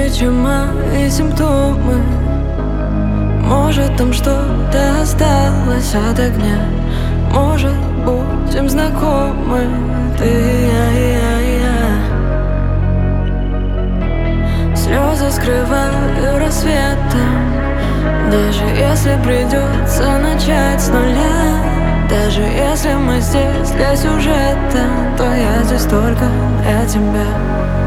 глубже, чем мои симптомы. Может, там что-то осталось от огня. Может, будем знакомы, ты и я. Слезы скрываю рассветом, даже если придется начать с нуля. Даже если мы здесь для сюжета, то я здесь только для тебя.